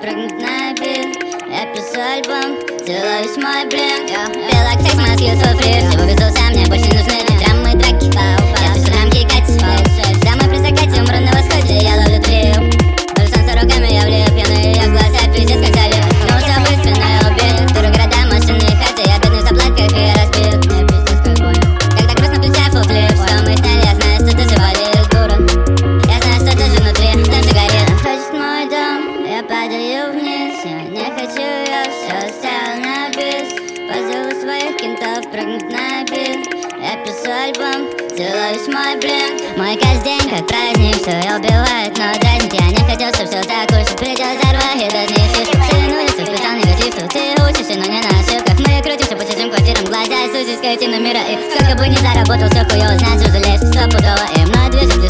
прыгнуть на бит. Я пишу альбом, целуюсь мой блин. Белок секс, маски, суфри. Всего безуса, мне больше не нужны ни драмы, драки. Я пишу рамки, Кати. Самый при закате, умру на восходе, я ловлю трил. Даже солнце руками я влип, пьяный, я в глаза, пиздец, как залив. Но все быстро убит. Туру города, машины, хаты, я бедный в заплатках и разбит. Мне пиздец, как больно. Когда грустно, включай флип. Что мы сняли, я знаю, что ты завалил, дура. Я знаю, что ты же внутри, там же горит. Хочет мой дом, я падаю вниз. Я не хочу, я все оставил на бис. Позову своих кентов прыгнуть на бит. Я пишу альбом, целуюсь мой блин. Мой каждый день как праздник, все я убивает, но дразнит. Я не хотел, чтоб все так уж придет взорвать и дразнить фишку. Все нули, все впитал негатив, тут ты учишься, но не на ошибках. Мы крутимся по чужим квартирам, глаза и сузишь картину мира. И сколько бы ни заработал, все хуёво, значит жалеешь, стопудово. И мной движет